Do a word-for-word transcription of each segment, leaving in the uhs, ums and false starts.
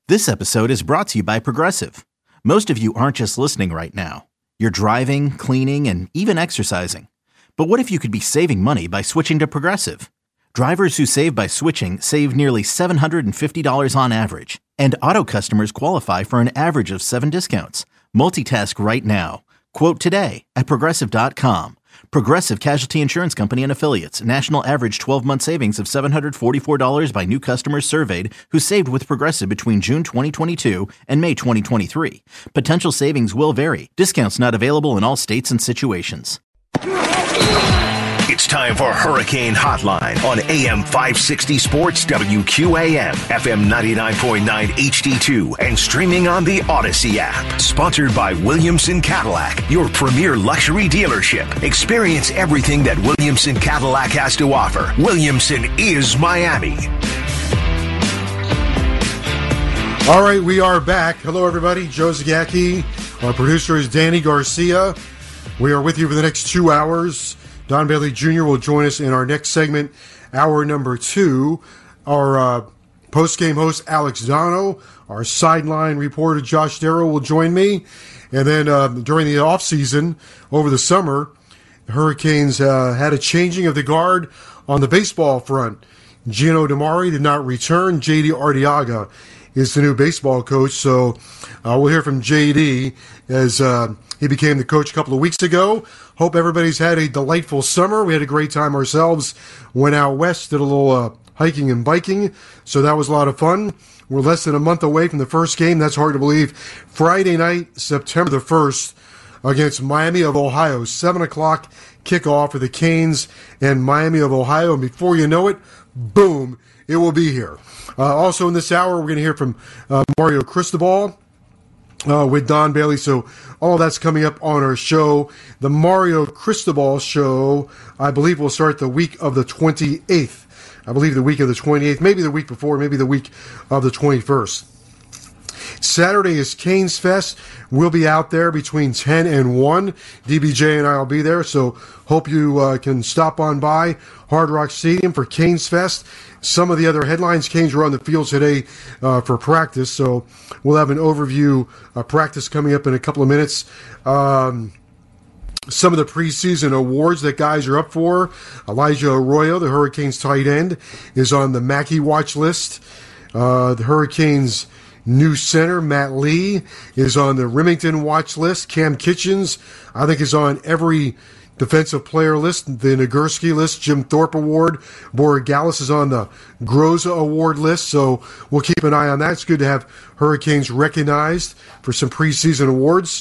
This episode is brought to you by Progressive. Most of you aren't just listening right now. You're driving, cleaning, and even exercising. But what if you could be saving money by switching to Progressive? Drivers who save by switching save nearly seven hundred fifty dollars on average. And auto customers qualify for an average of seven discounts. Multitask right now. Quote today at Progressive dot com. Progressive Casualty Insurance Company and Affiliates. National average twelve-month savings of seven hundred forty-four dollars by new customers surveyed who saved with Progressive between June twenty twenty-two and May twenty twenty-three. Potential savings will vary. Discounts not available in all states and situations. It's time for Hurricane Hotline on A M five sixty Sports, W Q A M, F M ninety-nine point nine H D two, and streaming on the Odyssey app. Sponsored by Williamson Cadillac, your premier luxury dealership. Experience everything that Williamson Cadillac has to offer. Williamson is Miami. All right, we are back. Hello, everybody. Joe Zagacki. Our producer is Danny Garcia. We are with you for the next two hours. Don Bailey Junior will join us in our next segment, hour number two. Our uh, post-game host, Alex Dono. Our sideline reporter, Josh Darrow, will join me. And then uh, during the offseason, over the summer, the Hurricanes uh, had a changing of the guard on the baseball front. Gino DiMare did not return. J D Arteaga is the new baseball coach. So uh, we'll hear from J D as uh, he became the coach a couple of weeks ago. Hope everybody's had a delightful summer. We had a great time ourselves. Went out west, did a little uh, hiking and biking. So that was a lot of fun. We're less than a month away from the first game. That's hard to believe. Friday night, September the first, against Miami of Ohio. seven o'clock kickoff for the Canes and Miami of Ohio. And before you know it, boom, it will be here. Uh, also in this hour, we're going to hear from uh, Mario Cristobal uh, with Don Bailey. So all that's coming up on our show. The Mario Cristobal show, I believe, will start the week of the twenty-eighth. I believe the week of the twenty-eighth, maybe the week before, maybe the week of the twenty-first. Saturday is Canes Fest. We'll be out there between ten and one. D B J and I will be there, so hope you uh, can stop on by Hard Rock Stadium for Canes Fest. Some of the other headlines, Canes were on the field today uh, for practice, so we'll have an overview of practice coming up in a couple of minutes. Um, some of the preseason awards that guys are up for. Elijah Arroyo, the Hurricanes tight end, is on the Mackey watch list. Uh, the Hurricanes new center, Matt Lee, is on the Remington watch list. Cam Kitchens, I think, is on every defensive player list. The Nagurski list, Jim Thorpe Award. Borregales is on the Groza Award list, so we'll keep an eye on that. It's good to have Hurricanes recognized for some preseason awards.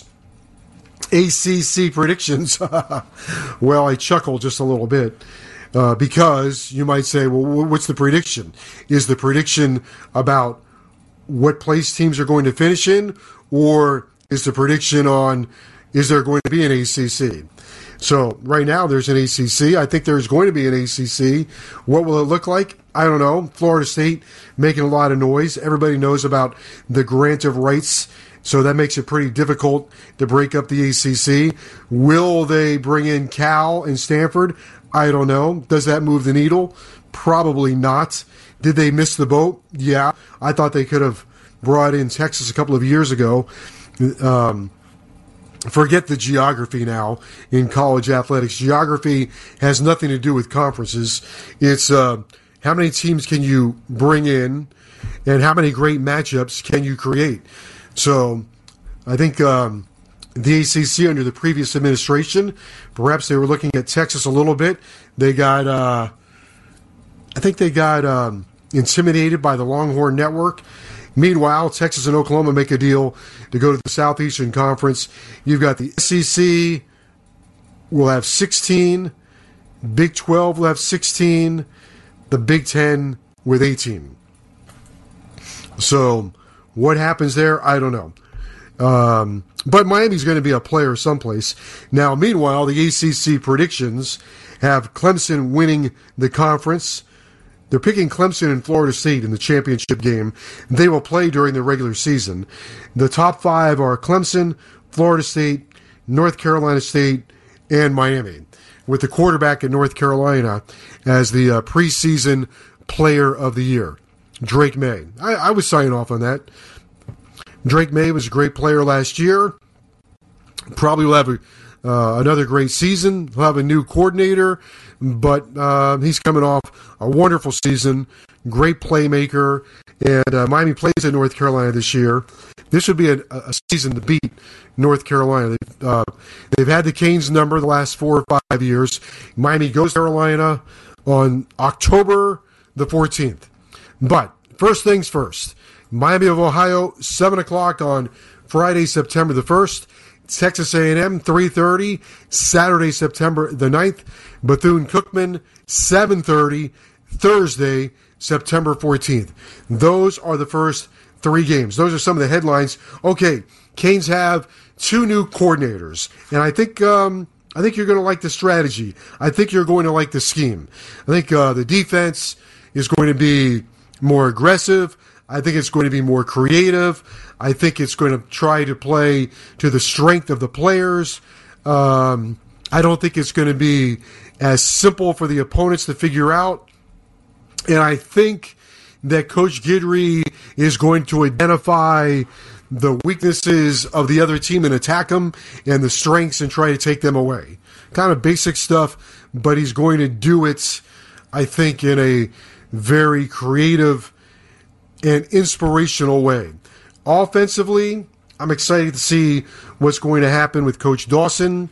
A C C predictions. Well, I chuckle just a little bit. Uh, because you might say, well, what's the prediction? Is the prediction about what place teams are going to finish in, or is the prediction on is there going to be an A C C? So right now there's an A C C. I think there's going to be an A C C. What will it look like? I don't know. Florida State making a lot of noise. Everybody knows about the grant of rights, so that makes it pretty difficult to break up the A C C. Will they bring in Cal and Stanford? I don't know. Does that move the needle? Probably not. Did they miss the boat? Yeah. I thought they could have brought in Texas a couple of years ago. Um, forget the geography now in college athletics. Geography has nothing to do with conferences. It's uh, how many teams can you bring in and how many great matchups can you create. So I think um, the A C C under the previous administration, perhaps they were looking at Texas a little bit. They got... Uh, I think they got um, intimidated by the Longhorn Network. Meanwhile, Texas and Oklahoma make a deal to go to the Southeastern Conference. You've got the S E C will have sixteen. Big twelve will have sixteen. The Big Ten with eighteen. So what happens there, I don't know. Um, but Miami's going to be a player someplace. Now, meanwhile, the A C C predictions have Clemson winning the conference. They're picking Clemson and Florida State in the championship game. They will play during the regular season. The top five are Clemson, Florida State, North Carolina State, and Miami, with the quarterback in North Carolina as the uh, preseason player of the year. Drake May. I, I was signing off on that. Drake May was a great player last year. Probably will have a, uh, another great season. He'll have a new coordinator, but uh, he's coming off a wonderful season. Great playmaker. And uh, Miami plays at North Carolina this year. This would be a, a season to beat North Carolina. They've, uh, they've had the Canes number the last four or five years. Miami goes to Carolina on October the fourteenth. But first things first, Miami of Ohio, seven o'clock on Friday, September the first. Texas A and M, three thirty. Saturday, September the ninth. Bethune-Cookman, seven thirty. Thursday, September fourteenth. Those are the first three games. Those are some of the headlines. Okay, Canes have two new coordinators, and I think um, I think you're going to like the strategy. I think you're going to like the scheme. I think uh, the defense is going to be more aggressive. I think it's going to be more creative. I think it's going to try to play to the strength of the players. Um, I don't think it's going to be as simple for the opponents to figure out. And I think that Coach Guidry is going to identify the weaknesses of the other team and attack them, and the strengths and try to take them away. Kind of basic stuff, but he's going to do it, I think, in a very creative and inspirational way. Offensively, I'm excited to see what's going to happen with Coach Dawson.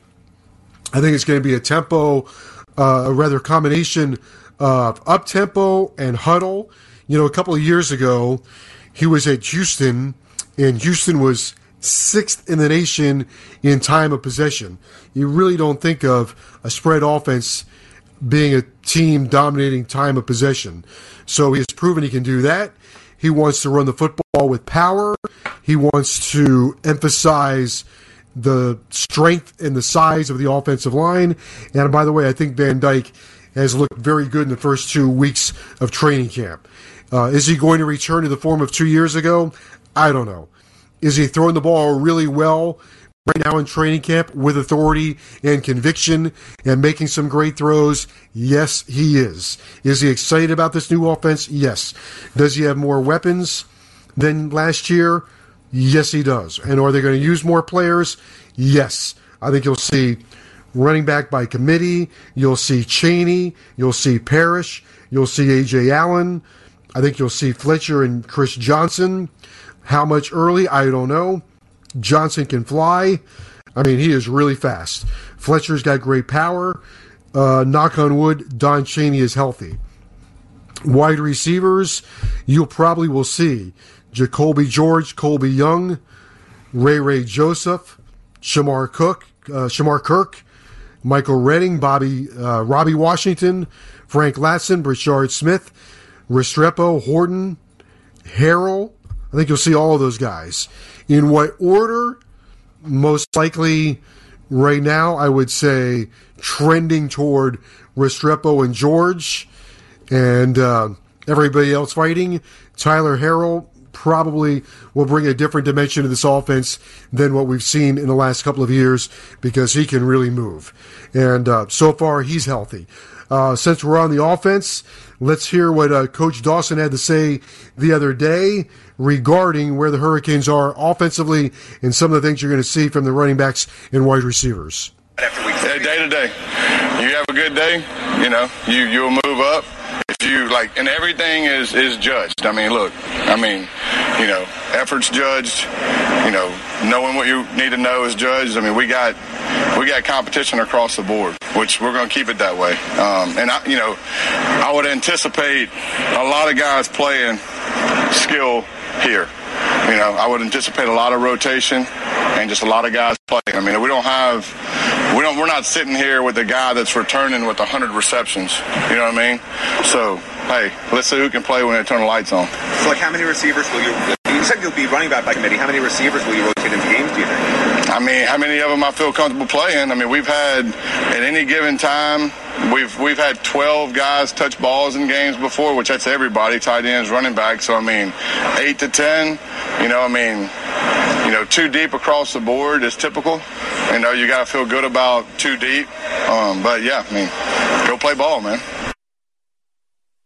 I think it's going to be a tempo, uh, a rather combination of up-tempo and huddle. You know, a couple of years ago, he was at Houston, and Houston was sixth in the nation in time of possession. You really don't think of a spread offense being a team dominating time of possession. So he has proven he can do that. He wants to run the football with power. He wants to emphasize the strength and the size of the offensive line. And by the way, I think Van Dyke has looked very good in the first two weeks of training camp. Uh, is he going to return to the form of two years ago? I don't know. Is he throwing the ball really well right now in training camp with authority and conviction and making some great throws? Yes, he is. Is he excited about this new offense? Yes. Does he have more weapons than last year? Yes, he does. And are they going to use more players? Yes. I think you'll see running back by committee. You'll see Chaney. You'll see Parrish. You'll see A J Allen. I think you'll see Fletcher and Chris Johnson. How much early? I don't know. Johnson can fly. I mean, he is really fast. Fletcher's got great power. Uh, knock on wood, Don Chaney is healthy. Wide receivers, you probably will see Jacoby George, Colby Young, Ray Ray Joseph, Shamar Cook, uh, Shamar Kirk, Michael Redding, Bobby, uh, Robbie Washington, Frank Latson, Brashard Smith, Restrepo, Horton, Harrell. I think you'll see all of those guys. In what order? Most likely right now, I would say trending toward Restrepo and George, and uh, everybody else fighting. Tyler Harrell probably will bring a different dimension to this offense than what we've seen in the last couple of years, because he can really move. And uh, so far, he's healthy. Uh, since we're on the offense, let's hear what uh, Coach Dawson had to say the other day regarding where the Hurricanes are offensively and some of the things you're going to see from the running backs and wide receivers. Yeah, day to day. You have a good day, you know, you, you'll move up. If you like, and everything is, is judged. I mean, look, I mean, you know, effort's judged, you know, knowing what you need to know is judged. I mean, we got we got competition across the board, which we're going to keep it that way. Um, and, I, you know, I would anticipate a lot of guys playing skill here. You know, I would anticipate a lot of rotation and just a lot of guys playing. I mean, we don't have, we don't, we're not sitting here with a guy that's returning with one hundred receptions. You know what I mean? So, hey, let's see who can play when they turn the lights on. So, like, how many receivers will you, you said you'll be running back by committee. How many receivers will you rotate into games, do you think? I mean, how many of them I feel comfortable playing? I mean, we've had, at any given time, we've we've had twelve guys touch balls in games before, which that's everybody, tight ends, running back. So, I mean, eight to ten, you know, I mean, you know, two deep across the board is typical. You know, you got to feel good about two deep. Um, but, yeah, I mean, go play ball, man.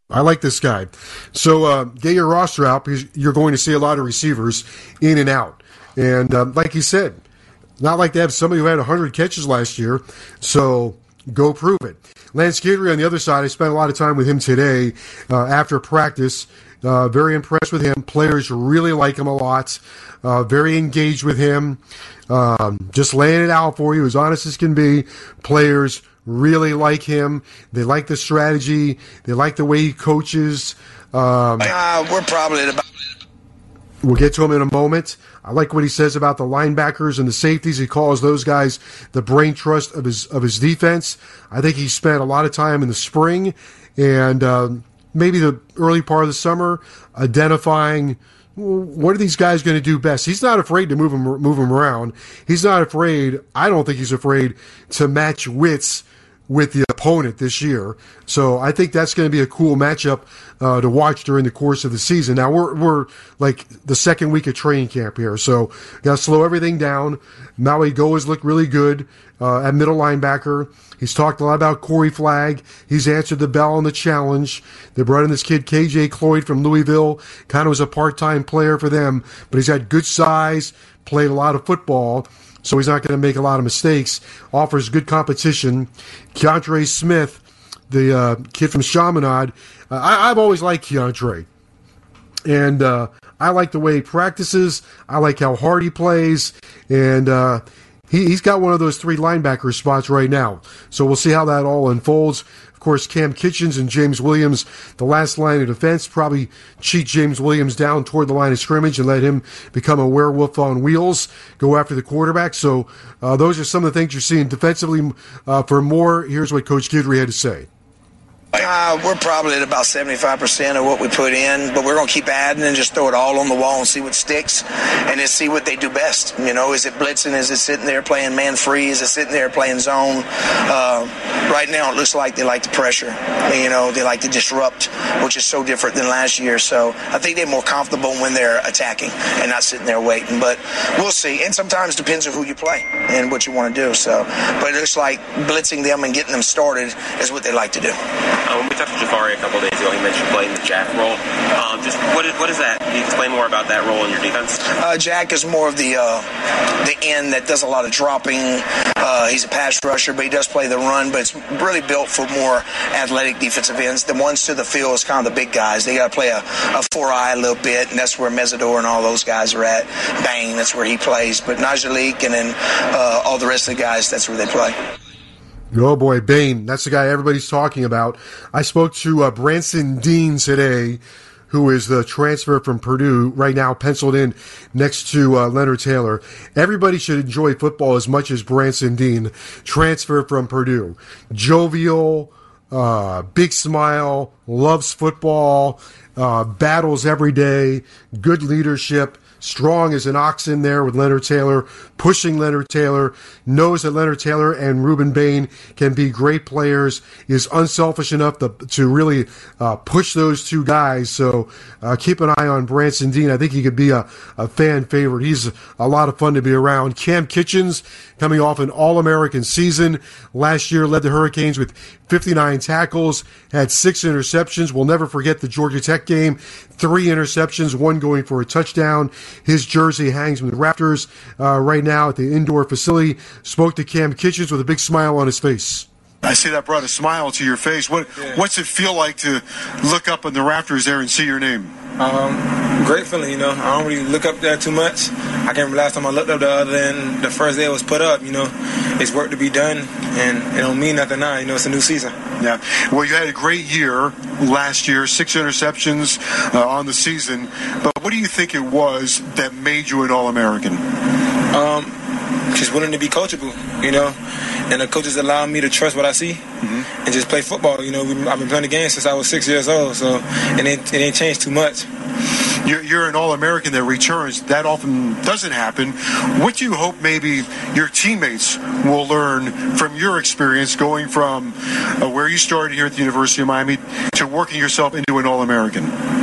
I like this guy. So uh, get your roster out because you're going to see a lot of receivers in and out. And um, like you said, not like they have somebody who had one hundred catches last year, so go prove it. Lance Guidry on the other side, I spent a lot of time with him today uh, after practice. Uh, very impressed with him. Players really like him a lot. Uh, very engaged with him. Um, just laying it out for you, as honest as can be. Players really like him. They like the strategy. They like the way he coaches. Um, uh, we're probably at about... We'll get to him in a moment. I like what he says about the linebackers and the safeties. He calls those guys the brain trust of his of his defense. I think he spent a lot of time in the spring and um, maybe the early part of the summer identifying what are these guys going to do best. He's not afraid to move them, move them around. He's not afraid, I don't think he's afraid to match wits with the opponent this year. So I think that's going to be a cool matchup uh, to watch during the course of the season. Now, we're we're like the second week of training camp here, so got to slow everything down. Maui Go has looked really good uh, at middle linebacker. He's talked a lot about Corey Flagg. He's answered the bell on the challenge. They brought in this kid, K J Cloyd from Louisville, kind of was a part-time player for them, but he's got good size, played a lot of football, so he's not going to make a lot of mistakes. Offers good competition. Keontre Smith, the uh, kid from Chaminade, uh, I, I've always liked Keontre. And uh, I like the way he practices. I like how hard he plays. And uh, he, he's got one of those three linebacker spots right now. So we'll see how that all unfolds. Of course, Cam Kitchens and James Williams, the last line of defense, probably cheat James Williams down toward the line of scrimmage and let him become a werewolf on wheels, go after the quarterback. So uh, those are some of the things you're seeing defensively. Uh, for more, here's what Coach Guidry had to say. Uh, we're probably at about seventy-five percent of what we put in, but we're going to keep adding and just throw it all on the wall and see what sticks and just see what they do best. You know, is it blitzing? Is it sitting there playing man-free? Is it sitting there playing zone? Uh, right now it looks like they like the pressure. You know, they like to disrupt, which is so different than last year. So I think they're more comfortable when they're attacking and not sitting there waiting. But we'll see. And sometimes it depends on who you play and what you want to do. So, but it looks like blitzing them and getting them started is what they like to do. Uh, when we talked to Jafari a couple of days ago, he mentioned playing the Jack role. Um, just what is, what is that? Can you explain more about that role in your defense? Uh, Jack is more of the uh, the end that does a lot of dropping. Uh, he's a pass rusher, but he does play the run. But it's really built for more athletic defensive ends. The ones to the field is kind of the big guys. They got to play a, a four-eye a little bit, and that's where Mesidor and all those guys are at. Bang, that's where he plays. But Najalik and then uh, all the rest of the guys, that's where they play. Oh, boy, Bain. That's the guy everybody's talking about. I spoke to uh, Branson Dean today, who is the transfer from Purdue, right now penciled in next to uh, Leonard Taylor. Everybody should enjoy football as much as Branson Dean, transfer from Purdue. Jovial, uh, big smile, loves football, uh, battles every day, good leadership. Strong as an ox in there with Leonard Taylor, pushing Leonard Taylor, knows that Leonard Taylor and Ruben Bain can be great players, is unselfish enough to, to really uh, push those two guys. So uh, keep an eye on Branson Dean. I think he could be a, a fan favorite. He's a lot of fun to be around. Cam Kitchens, coming off an All-American season. Last year led the Hurricanes with fifty-nine tackles, had six interceptions. We'll never forget the Georgia Tech game. Three interceptions, one going for a touchdown. His jersey hangs from the rafters uh, right now at the indoor facility. Spoke to Cam Kitchens with a big smile on his face. I see that brought a smile to your face. What yeah. What's it feel like to look up in the rafters there and see your name? Um, great feeling, you know. I don't really look up there too much. I can't remember last time I looked up there other than the first day it was put up, you know. It's work to be done, and it don't mean nothing now, you know. It's a new season. Yeah. Well, you had a great year last year, six interceptions uh, on the season. But what do you think it was that made you an All-American? Um, just willing to be coachable, you know. And the coaches allow me to trust what I see mm-hmm. and just play football. You know, I've been playing the game since I was six years old, so it ain't, it ain't changed too much. You're, you're an All-American that returns. That often doesn't happen. What do you hope maybe your teammates will learn from your experience going from uh, where you started here at the University of Miami to working yourself into an All-American?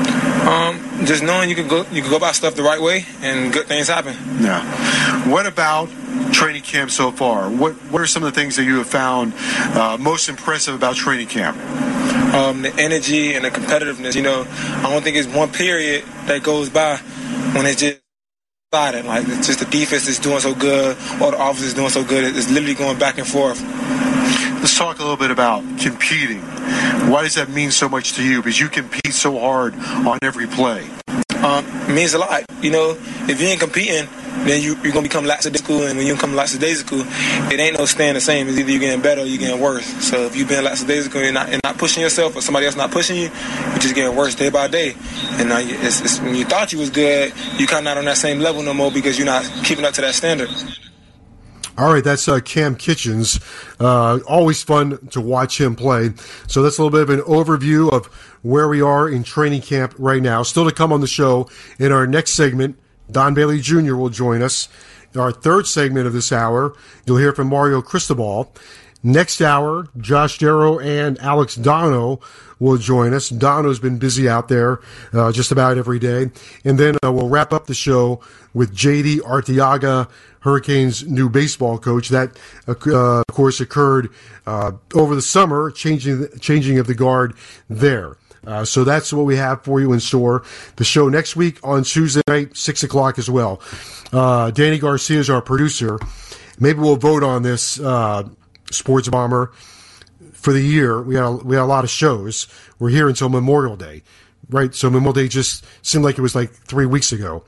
Um, just knowing you can go you can go about stuff the right way and good things happen. Yeah. What about training camp so far? What What are some of the things that you have found uh, most impressive about training camp? um, the energy and the competitiveness. You know, I don't think it's one period that goes by when it's just sliding. Like, it's just the defense is doing so good or the offense is doing so good. It's literally going back and forth. Let's talk a little bit about competing. Why does that mean so much to you? Because you compete so hard on every play. Um, it means a lot. You know, if you ain't competing, then you, you're going to become lackadaisical, and when you become lackadaisical, it ain't no staying the same. It's either you're getting better or you're getting worse. So if you've been lackadaisical and not, and not pushing yourself, or somebody else not pushing you, you're just getting worse day by day. And now you, it's, it's, when you thought you was good, you kind of not on that same level no more because you're not keeping up to that standard. All right, that's uh, Cam Kitchens. Uh, always fun to watch him play. So that's a little bit of an overview of where we are in training camp right now. Still to come on the show in our next segment, Don Bailey Junior will join us. In our third segment of this hour, you'll hear from Mario Cristobal. Next hour, Josh Darrow and Alex Dono will join us. Dono's been busy out there uh, just about every day. And then uh, we'll wrap up the show with J D Arteaga, Hurricanes' new baseball coach. That, uh, of course, occurred uh, over the summer, changing changing of the guard there. Uh, so that's what we have for you in store. The show next week on Tuesday night, six o'clock as well. Uh, Danny Garcia is our producer. Maybe we'll vote on this uh, Sports Bomber for the year. We had, a, we had a lot of shows. We're here until Memorial Day, right? So Memorial Day just seemed like it was like three weeks ago.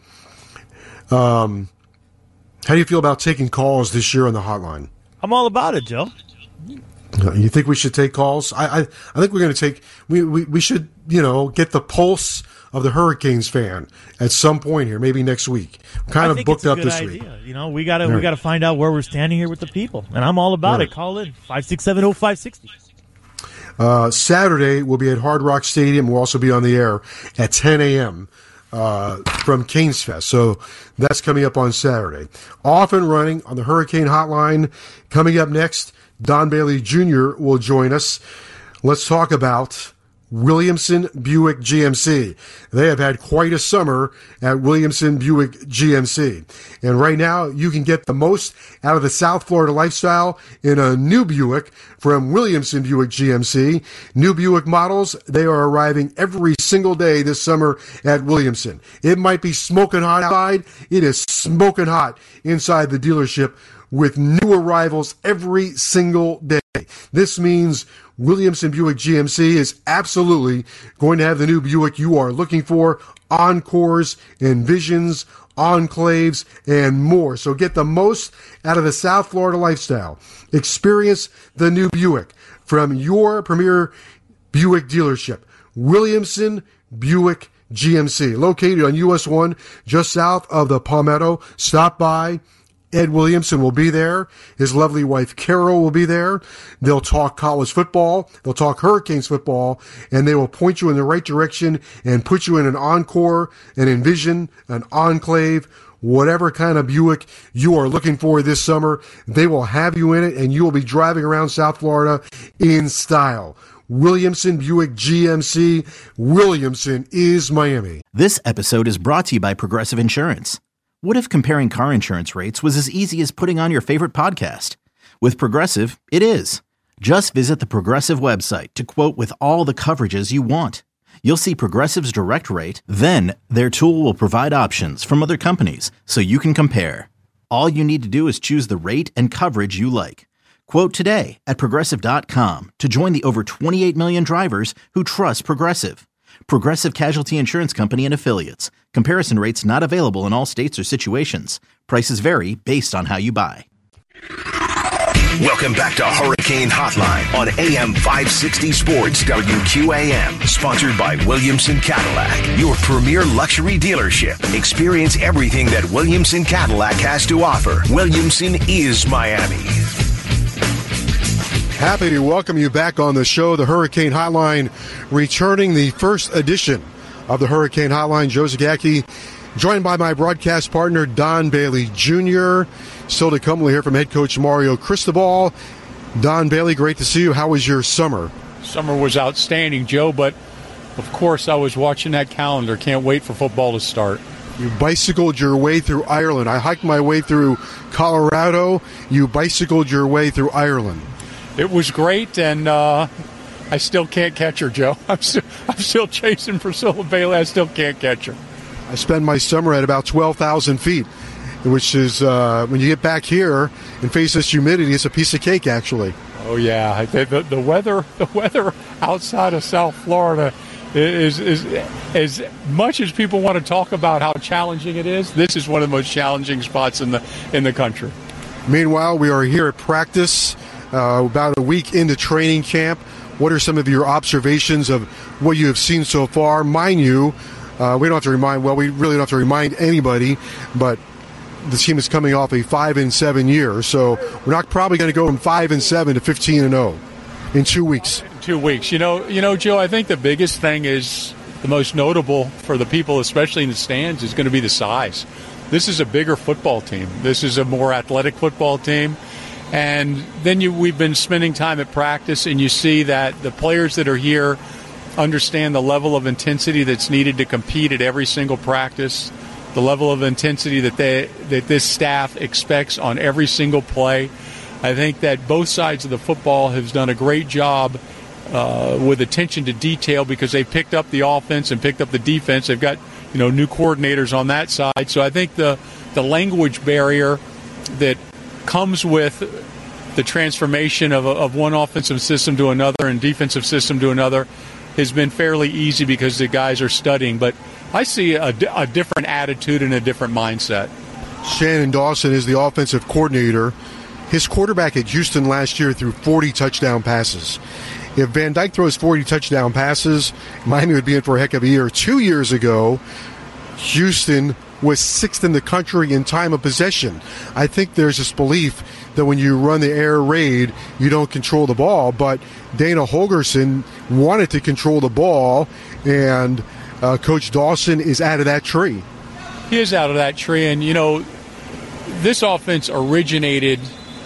Um, how do you feel about taking calls this year on the hotline? I'm all about it, Joe. You think we should take calls? I I, I think we're going to take. We, we we should you know get the pulse of the Hurricanes fan at some point here, maybe next week. I'm kind I of think booked it's a up good this idea. week. You know, we got to right. we got to find out where we're standing here with the people, and I'm all about right. it. Call in five six seven oh five sixty. Uh, Saturday we'll be at Hard Rock Stadium. We'll also be on the air at ten a.m. Uh, from Canes Fest. So that's coming up on Saturday. Off and running on the Hurricane Hotline. Coming up next, Don Bailey Junior will join us. Let's talk about Williamson Buick G M C. They have had quite a summer at Williamson Buick G M C. And right now, you can get the most out of the South Florida lifestyle in a new Buick from Williamson Buick G M C. New Buick models, they are arriving every single day this summer at Williamson. It might be smoking hot outside. It is smoking hot inside the dealership with new arrivals every single day. This means Williamson Buick G M C is absolutely going to have the new Buick you are looking for, Encores, Envisions, Enclaves, and more. So get the most out of the South Florida lifestyle. Experience the new Buick from your premier Buick dealership, Williamson Buick G M C, located on U S one just south of the Palmetto. Stop by. Ed Williamson will be there. His lovely wife, Carol, will be there. They'll talk college football. They'll talk Hurricanes football, and they will point you in the right direction and put you in an Encore, an Envision, an Enclave, whatever kind of Buick you are looking for this summer. They will have you in it, and you will be driving around South Florida in style. Williamson Buick G M C. Williamson is Miami. This episode is brought to you by Progressive Insurance. What if comparing car insurance rates was as easy as putting on your favorite podcast? With Progressive, it is. Just visit the Progressive website to quote with all the coverages you want. You'll see Progressive's direct rate, then their tool will provide options from other companies so you can compare. All you need to do is choose the rate and coverage you like. Quote today at Progressive dot com to join the over twenty-eight million drivers who trust Progressive. Progressive Casualty Insurance Company and Affiliates. Comparison rates not available in all states or situations. Prices vary based on how you buy. Welcome back to Hurricane Hotline on A M five sixty Sports W Q A M. Sponsored by Williamson Cadillac, your premier luxury dealership. Experience everything that Williamson Cadillac has to offer. Williamson is Miami. Happy to welcome you back on the show, the Hurricane Hotline, returning the first edition of the Hurricane Hotline. Joe Zagacki, joined by my broadcast partner, Don Bailey Junior Still to come, we'll hear from head coach Mario Cristobal. Don Bailey, great to see you. How was your summer? Summer was outstanding, Joe, but of course I was watching that calendar. Can't wait for football to start. You bicycled your way through Ireland. I hiked my way through Colorado. You bicycled your way through Ireland. It was great, and uh, I still can't catch her, Joe. I'm still, I'm still chasing Priscilla Bailey. I still can't catch her. I spend my summer at about twelve thousand feet, which is, uh, when you get back here and face this humidity, it's a piece of cake, actually. Oh, yeah. The, the, the weather the weather outside of South Florida is, is, as much as people want to talk about how challenging it is, this is one of the most challenging spots in the in the country. Meanwhile, we are here at practice, uh, about a week into training camp. What are some of your observations of what you have seen so far? Mind you, uh, we don't have to remind, well, we really don't have to remind anybody, but the team is coming off a five and seven year, so we're not probably going to go from five and seven to fifteen and zero in two weeks. Two weeks. You know, you know, Joe. I think the biggest thing is the most notable for the people, especially in the stands, is going to be the size. This is a bigger football team. This is a more athletic football team, and then you we've been spending time at practice, and you see that the players that are here understand the level of intensity that's needed to compete at every single practice. The level of intensity that they that this staff expects on every single play. I think that both sides of the football have done a great job uh, with attention to detail because they picked up the offense and picked up the defense. They've got, you know, new coordinators on that side. So I think the the language barrier that comes with the transformation of, a, of one offensive system to another and defensive system to another has been fairly easy because the guys are studying. But I see a, a different attitude and a different mindset. Shannon Dawson is the offensive coordinator. His quarterback at Houston last year threw forty touchdown passes. If Van Dyke throws forty touchdown passes, Miami would be in for a heck of a year. Two years ago, Houston was sixth in the country in time of possession. I think there's this belief that when you run the air raid, you don't control the ball, but Dana Holgorsen wanted to control the ball, and uh, Coach Dawson is out of that tree. He is out of that tree, and, you know, this offense originated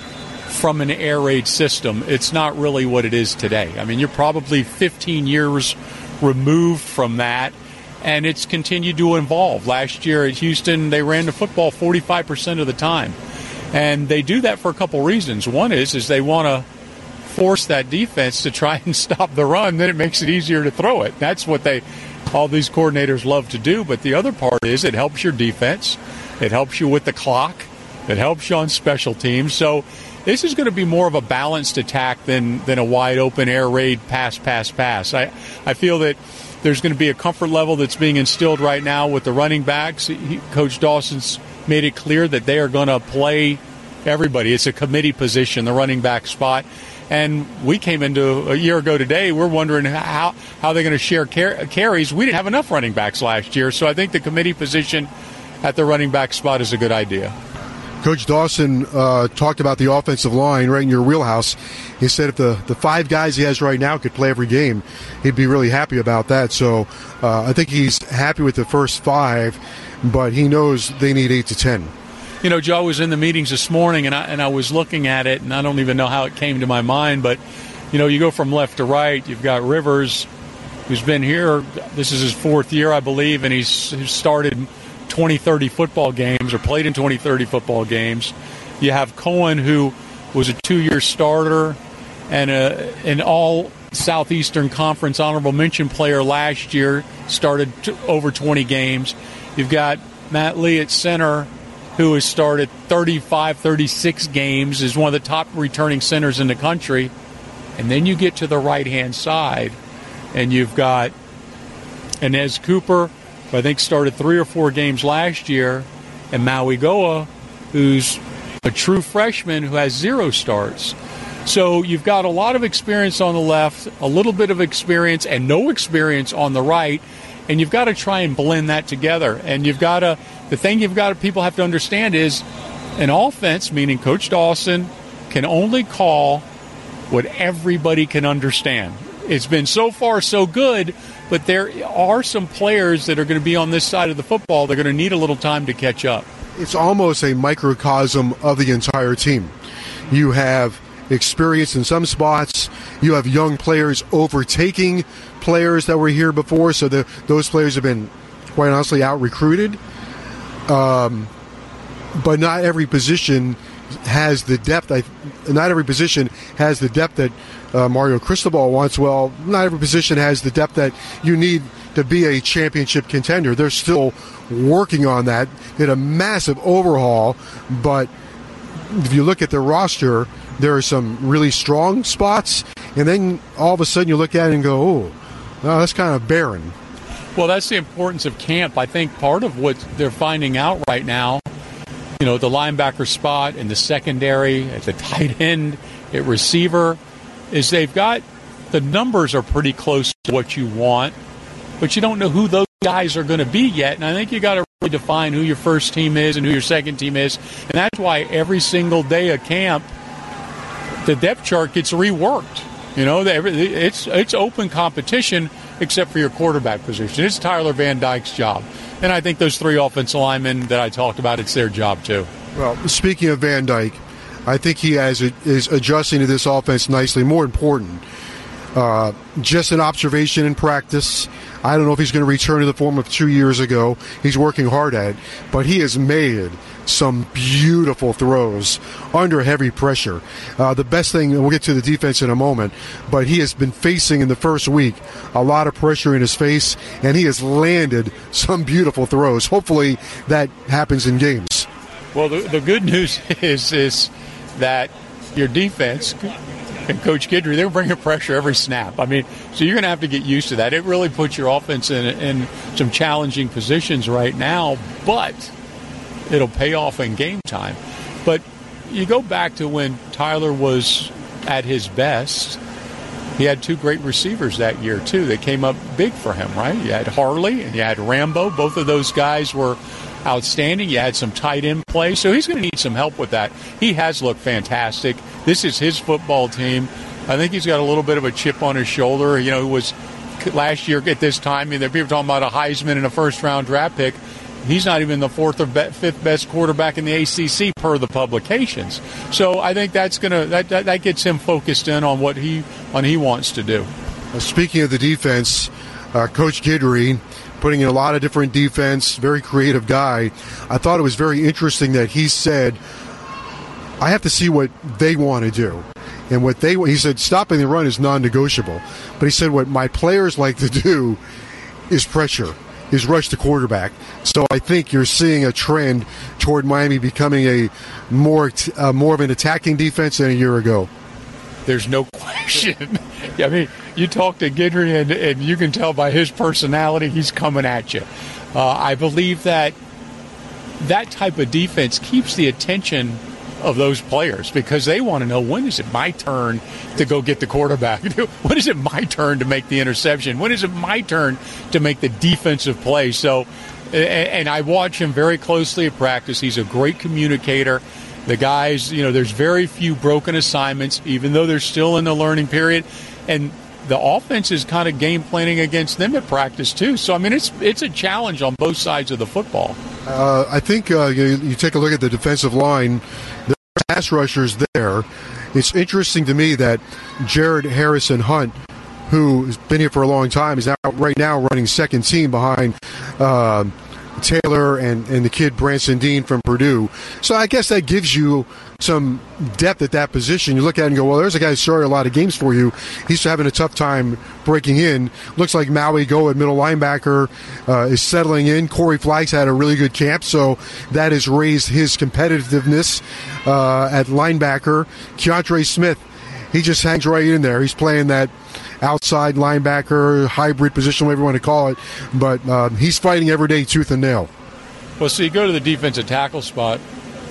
from an air raid system. It's not really what it is today. I mean, you're probably fifteen years removed from that, and it's continued to evolve. Last year at Houston, they ran the football forty-five percent of the time. And they do that for a couple reasons. One is, is they want to force that defense to try and stop the run. Then it makes it easier to throw it. That's what they, all these coordinators love to do. But the other part is it helps your defense. It helps you with the clock. It helps you on special teams. So this is going to be more of a balanced attack than, than a wide-open air raid pass, pass, pass. I, I feel that there's going to be a comfort level that's being instilled right now with the running backs. He, Coach Dawson's made it clear that they are going to play everybody. It's a committee position, the running back spot. And we came into a year ago today, we're wondering how, how they're going to share car- carries. We didn't have enough running backs last year, so I think the committee position at the running back spot is a good idea. Coach Dawson uh, talked about the offensive line right in your wheelhouse. He said if the, the five guys he has right now could play every game, he'd be really happy about that. So uh, I think he's happy with the first five, but he knows they need eight to ten. You know, Joe, was in the meetings this morning, and I, and I was looking at it, and I don't even know how it came to my mind, but, you know, you go from left to right. You've got Rivers, who's been here. This is his fourth year, I believe, and he's, he's started twenty, thirty football games or played in twenty, thirty football games. You have Cohen, who was a two-year starter and a, an all Southeastern Conference honorable mention player last year, started t- over twenty games. You've got Matt Lee at center, who has started thirty-five, thirty-six games, is one of the top returning centers in the country. And then you get to the right-hand side, and you've got Inez Cooper, who I think started three or four games last year, and Maui Goa, who's a true freshman who has zero starts. So you've got a lot of experience on the left, a little bit of experience, and no experience on the right, and you've got to try and blend that together. And you've got to, the thing you've got to, people have to understand is an offense, meaning Coach Dawson, can only call what everybody can understand. It's been so far so good, but there are some players that are going to be on this side of the football. They're going to need a little time to catch up. It's almost a microcosm of the entire team. You have experience in some spots. You have young players overtaking players that were here before, so the, those players have been, quite honestly, out-recruited. Um, but not every position has the depth. I, not every position has the depth that uh, Mario Cristobal wants. Well, not every position has the depth that you need to be a championship contender. They're still working on that. Did a massive overhaul, but if you look at the roster, there are some really strong spots, and then all of a sudden you look at it and go, oh, no, that's kind of barren. Well, that's the importance of camp. I think part of what they're finding out right now, you know, the linebacker spot and the secondary, at the tight end, at receiver, is they've got the numbers are pretty close to what you want, but you don't know who those guys are going to be yet. And I think you got to really define who your first team is and who your second team is. And that's why every single day of camp, the depth chart gets reworked. You know, it's it's open competition except for your quarterback position. It's Tyler Van Dyke's job. And I think those three offensive linemen that I talked about, it's their job too. Well, speaking of Van Dyke, I think he has is adjusting to this offense nicely. More important, uh, just an observation in practice. I don't know if he's going to return to the form of two years ago. He's working hard at it, but he has made some beautiful throws under heavy pressure. Uh, the best thing, and we'll get to the defense in a moment, but he has been facing in the first week a lot of pressure in his face, and he has landed some beautiful throws. Hopefully that happens in games. Well, the, the good news is is that your defense and Coach Guidry, they're bringing pressure every snap. I mean, so you're going to have to get used to that. It really puts your offense in, in some challenging positions right now, but it'll pay off in game time. But you go back to when Tyler was at his best, he had two great receivers that year, too. They came up big for him, right? You had Harley and you had Rambo. Both of those guys were outstanding. You had some tight end play, so he's going to need some help with that. He has looked fantastic. This is his football team. I think he's got a little bit of a chip on his shoulder. You know, it was last year at this time, I mean, people were talking about a Heisman and a first-round draft pick. He's not even the fourth or fifth best quarterback in the A C C per the publications. So I think that's gonna that, that, that gets him focused in on what he on he wants to do. Speaking of the defense, uh, Coach Guidry putting in a lot of different defense, very creative guy. I thought it was very interesting that he said, I have to see what they want to do. And what they he said, stopping the run is non-negotiable. But he said what my players like to do is pressure, is rush the quarterback. So I think you're seeing a trend toward Miami becoming a more uh, more of an attacking defense than a year ago. There's no question. I mean, you talk to Guidry, and, and you can tell by his personality he's coming at you. Uh, I believe that that type of defense keeps the attention of those players because they want to know, when is it my turn to go get the quarterback? When is it my turn to make the interception? When is it my turn to make the defensive play? So, and I watch him very closely at practice. He's a great communicator. The guys, you know, there's very few broken assignments, even though they're still in the learning period. And the offense is kind of game planning against them at practice, too. So, I mean, it's it's a challenge on both sides of the football. Uh, I think uh, you, you take a look at the defensive line, the pass rushers there. It's interesting to me that Jared Harrison Hunt, who has been here for a long time, is now right now running second team behind uh, Taylor and, and the kid Branson Dean from Purdue. So I guess that gives you some depth at that position. You look at it and go, well, there's a guy who started a lot of games for you. He's having a tough time breaking in. Looks like Maui Go at middle linebacker uh, is settling in. Corey Flax had a really good camp, so that has raised his competitiveness uh, at linebacker. Keontre Smith, he just hangs right in there. He's playing that outside linebacker, hybrid position, whatever you want to call it. But uh, he's fighting every day tooth and nail. Well, so you go to the defensive tackle spot.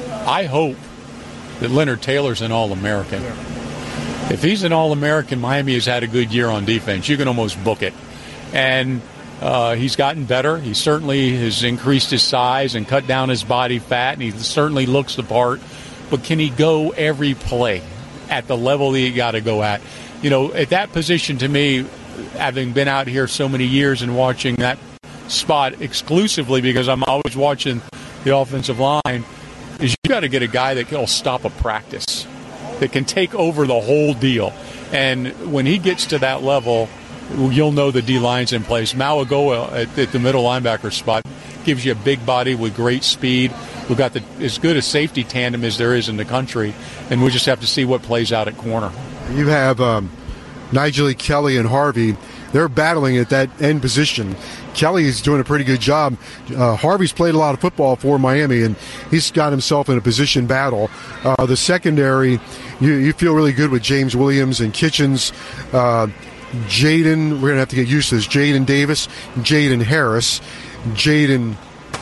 I hope that Leonard Taylor's an All-American. Yeah. If he's an All-American, Miami has had a good year on defense. You can almost book it. And uh, he's gotten better. He certainly has increased his size and cut down his body fat, and he certainly looks the part. But can he go every play at the level that he got to go at? You know, at that position, to me, having been out here so many years and watching that spot exclusively because I'm always watching the offensive line, is you got to get a guy that can stop a practice, that can take over the whole deal. And when he gets to that level, you'll know the D-line's in place. Mauigoa at, at the middle linebacker spot gives you a big body with great speed. we've got the, as good a safety tandem as there is in the country, and we just have to see what plays out at corner. You have um, Nigel Kelly and Harvey. They're battling at that end position. Kelly is doing a pretty good job. Uh, Harvey's played a lot of football for Miami, and he's got himself in a position battle. Uh, the secondary, you, you feel really good with James Williams and Kitchens. Uh, Jaden, we're going to have to get used to this. Jaden Davis, Jaden Harris. Jaden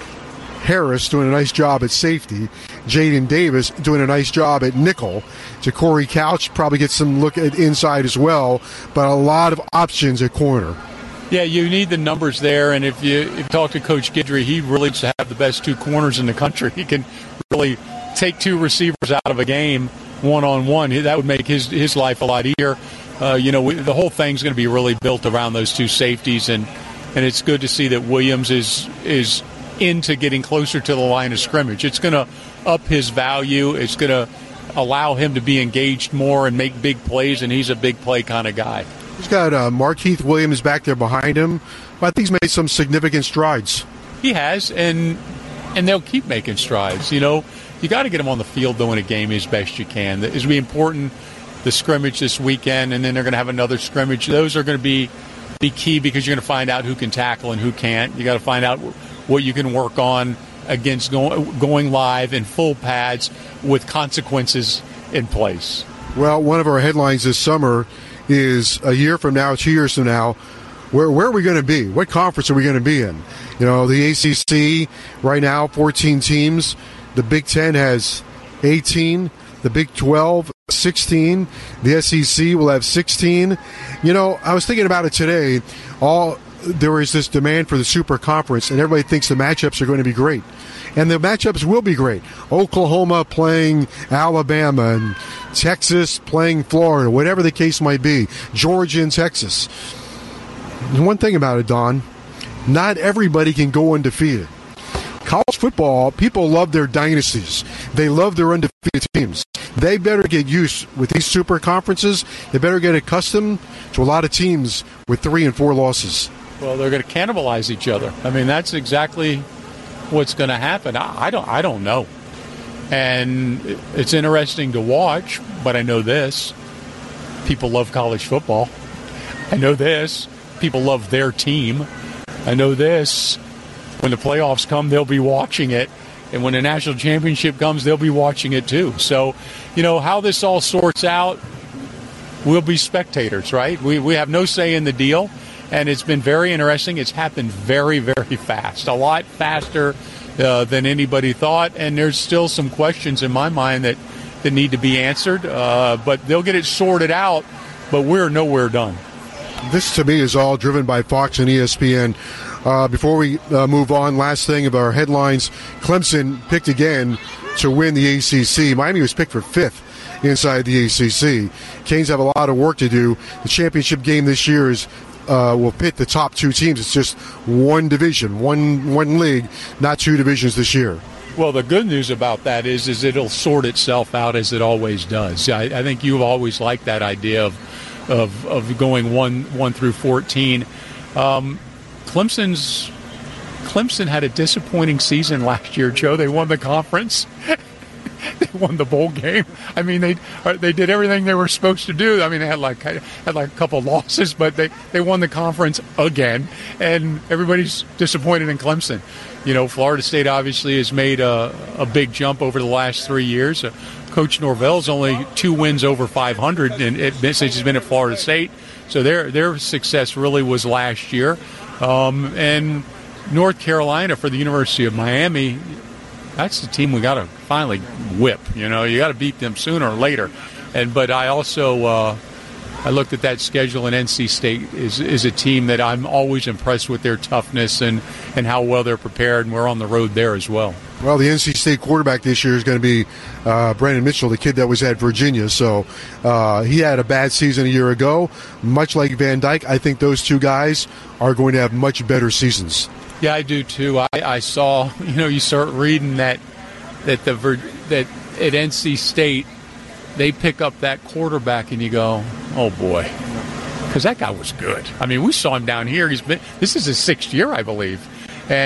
Harris doing a nice job at safety. Jaden Davis doing a nice job at nickel. Ja'Cory Couch probably gets some look at inside as well, but a lot of options at corner. Yeah, you need the numbers there, and if you, if you talk to Coach Guidry, he really needs to have the best two corners in the country. He can really take two receivers out of a game one-on-one. That would make his his life a lot easier. Uh, you know, we, the whole thing's going to be really built around those two safeties, and, and it's good to see that Williams is is into getting closer to the line of scrimmage. It's going to up his value. It's going to allow him to be engaged more and make big plays, and he's a big play kind of guy. He's got uh, Markeith Williams back there behind him, but I think he's made some significant strides. He has, and and they'll keep making strides. You know, you got to get him on the field, though, in a game as best you can. It's going to be important, the scrimmage this weekend, and then they're going to have another scrimmage. Those are going to be, be key because you're going to find out who can tackle and who can't. You got to find out what you can work on against going, going live in full pads with consequences in place. Well, one of our headlines this summer is a year from now, two years from now, where where are we going to be? What conference are we going to be in? You know, the A C C right now, fourteen teams. The Big Ten has eighteen. The Big twelve, sixteen. The S E C will have sixteen. You know, I was thinking about it today. All there is this demand for the Super Conference, and everybody thinks the matchups are going to be great. And the matchups will be great. Oklahoma playing Alabama and Texas playing Florida, whatever the case might be. Georgia and Texas. And one thing about it, Don, not everybody can go undefeated. College football, people love their dynasties. They love their undefeated teams. They better get used with these super conferences. They better get accustomed to a lot of teams with three and four losses. Well, they're going to cannibalize each other. I mean, that's exactly what's going to happen. I, I don't I don't know. And it's interesting to watch, but I know this. People love college football. I know this. People love their team. I know this. When the playoffs come, they'll be watching it. And when the national championship comes, they'll be watching it too. So, you know, how this all sorts out, we'll be spectators, right? We we have no say in the deal. And it's been very interesting. It's happened very, very fast, a lot faster uh, than anybody thought. And there's still some questions in my mind that, that need to be answered. Uh, but they'll get it sorted out, but we're nowhere done. This, to me, is all driven by Fox and E S P N. Uh, before we uh, move on, last thing of our headlines, Clemson picked again to win the A C C. Miami was picked for fifth inside the A C C. Canes have a lot of work to do. The championship game this year is Uh, will pit the top two teams. It's just one division, one one league, not two divisions this year. Well, the good news about that is, is it'll sort itself out as it always does. I, I think you've always liked that idea of of, of going one one through fourteen. Um, Clemson's Clemson had a disappointing season last year, Joe. They won the conference. They won the bowl game. I mean, they they did everything they were supposed to do. I mean, they had like had like a couple losses, but they, they won the conference again, and everybody's disappointed in Clemson. You know, Florida State obviously has made a, a big jump over the last three years. Uh, Coach Norvell's only two wins over five hundred and it, since he's been at Florida State, so their their success really was last year. Um, and North Carolina for the University of Miami, that's the team we got to finally whip. You know, you got to beat them sooner or later. And but I also uh, I looked at that schedule, and N C State is is a team that I'm always impressed with their toughness and, and how well they're prepared, and we're on the road there as well. Well, the N C State quarterback this year is going to be uh, Brandon Mitchell, the kid that was at Virginia. So uh, he had a bad season a year ago. Much like Van Dyke, I think those two guys are going to have much better seasons. Yeah, I do too. I, I saw, you know, you start reading that that the that at N C State they pick up that quarterback, and you go, oh boy, because that guy was good. I mean, we saw him down here. He's been this is his sixth year, I believe, and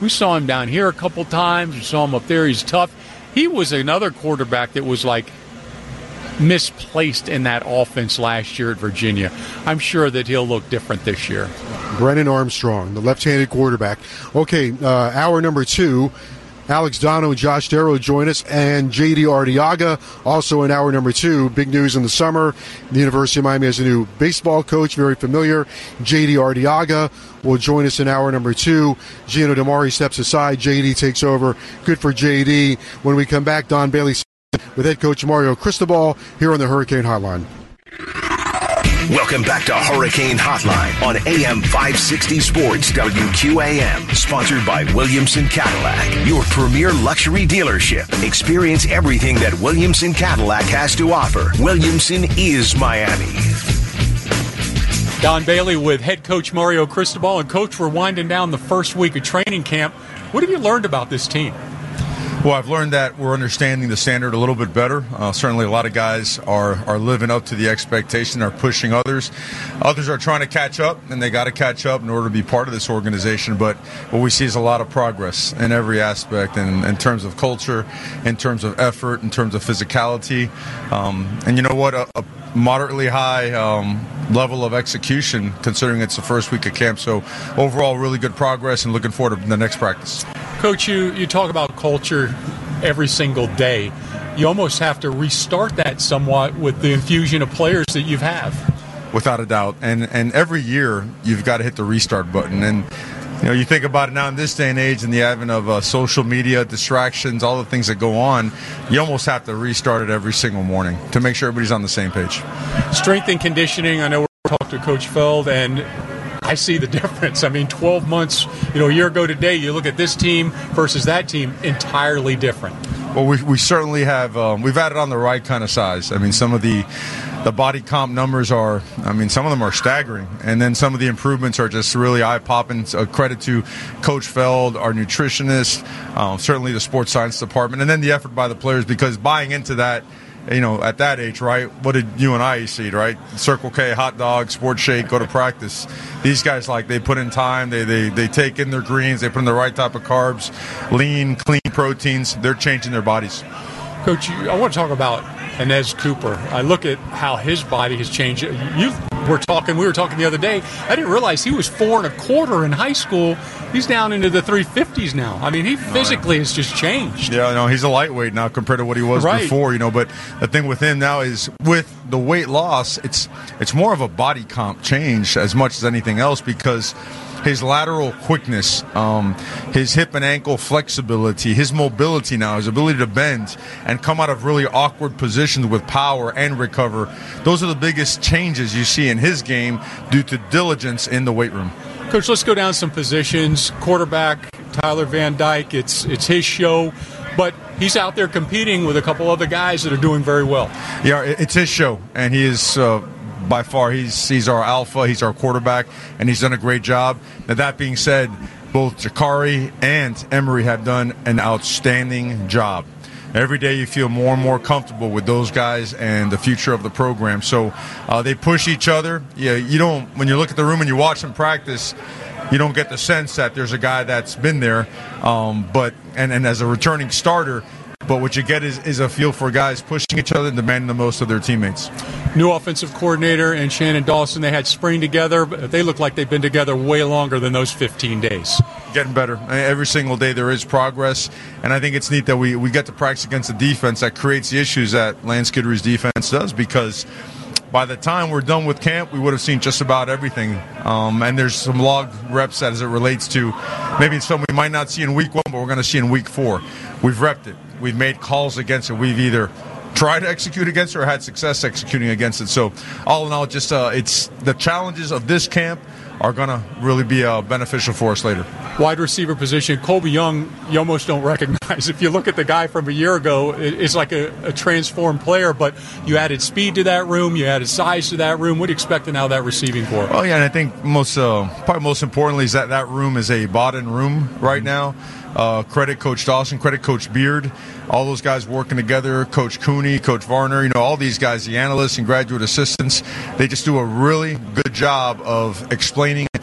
We saw him down here a couple times. We saw him up there. He's tough. He was another quarterback that was like misplaced in that offense last year at Virginia. I'm sure that he'll look different this year. Brennan Armstrong, the left-handed quarterback. Okay, uh, hour number two. Alex Dono and Josh Darrow join us, and J D Arteaga also in hour number two. Big news in the summer. The University of Miami has a new baseball coach, very familiar. J D Arteaga will join us in hour number two. Gino Damari steps aside. J D takes over. Good for J D. When we come back, Don Bailey with head coach Mario Cristobal here on the Hurricane Hotline. Welcome back to Hurricane Hotline on A M five sixty Sports W Q A M. Sponsored by Williamson Cadillac, your premier luxury dealership. Experience everything that Williamson Cadillac has to offer. Williamson is Miami. Don Bailey with head coach Mario Cristobal. And, Coach, we're winding down the first week of training camp. What have you learned about this team? Well, I've learned that we're understanding the standard a little bit better. Uh, certainly a lot of guys are, are living up to the expectation, are pushing others. Others are trying to catch up, and they got to catch up in order to be part of this organization. But what we see is a lot of progress in every aspect, in, in terms of culture, in terms of effort, in terms of physicality. Um, and you know what? A, a moderately high um, level of execution, considering it's the first week of camp. So overall, really good progress, and looking forward to the next practice. Coach, you, you talk about culture every single day. You almost have to restart that somewhat with the infusion of players that you have. Without a doubt. And and every year you've got to hit the restart button. And you know, you think about it now in this day and age, in the advent of uh, social media, distractions, all the things that go on, you almost have to restart it every single morning to make sure everybody's on the same page. Strength and conditioning, I know we're talking to Coach Feld, and I see the difference. I mean, twelve months, you know, a year ago today, you look at this team versus that team, entirely different. Well, we, we certainly have, um, we've added on the right kind of size. I mean, some of the the body comp numbers are, I mean, some of them are staggering. And then some of the improvements are just really eye-popping. A credit to Coach Feld, our nutritionist, um, certainly the sports science department, and then the effort by the players, because buying into that, you know, at that age, right, what did you and I eat, right? Circle K, hot dog, sports shake, go to practice. These guys, like, they put in time, they, they, they take in their greens, they put in the right type of carbs, lean, clean proteins. They're changing their bodies. Coach, I want to talk about Inez Cooper. I look at how his body has changed. You were talking, we were talking the other day. I didn't realize he was four and a quarter in high school. He's down into the three fifties now. I mean, he physically oh, yeah. has just changed. Yeah, no, he's a lightweight now compared to what he was right. before, you know. But the thing with him now is, with the weight loss, it's it's more of a body comp change as much as anything else, because his lateral quickness, um, his hip and ankle flexibility, his mobility now, his ability to bend and come out of really awkward positions with power and recover. Those are the biggest changes you see in his game due to diligence in the weight room. Coach, let's go down some positions. Quarterback, Tyler Van Dyke, it's it's his show, but he's out there competing with a couple other guys that are doing very well. Yeah, it's his show, and he is uh, by far, he's he's our alpha, he's our quarterback, and he's done a great job. Now, that being said, both Jakari and Emery have done an outstanding job. Every day you feel more and more comfortable with those guys and the future of the program. So uh, they push each other. Yeah, you don't, when you look at the room and you watch them practice, you don't get the sense that there's a guy that's been there, um, but and, and as a returning starter. But what you get is, is a feel for guys pushing each other and demanding the most of their teammates. New offensive coordinator and Shannon Dawson, they had spring together, but they look like they've been together way longer than those fifteen days. Getting better. Every single day there is progress, and I think it's neat that we, we get to practice against a defense that creates the issues that Lance Guidry's defense does, because by the time we're done with camp, we would have seen just about everything. Um, and there's some log reps as it relates to maybe some we might not see in week one, but we're going to see in week four. We've repped it. We've made calls against it. We've either tried to execute against it or had success executing against it. So all in all, just uh, it's the challenges of this camp are going to really be uh, beneficial for us later. Wide receiver position, Colby Young, you almost don't recognize. If you look at the guy from a year ago, it's like a, a transformed player, but you added speed to that room, you added size to that room. What do you expect now that receiving core? Oh, yeah, and I think most, uh, probably most importantly is that that room is a bought-in room right now. Uh, credit Coach Dawson, credit Coach Beard, all those guys working together, Coach Cooney, Coach Varner, you know, all these guys, the analysts and graduate assistants, they just do a really good job of explaining and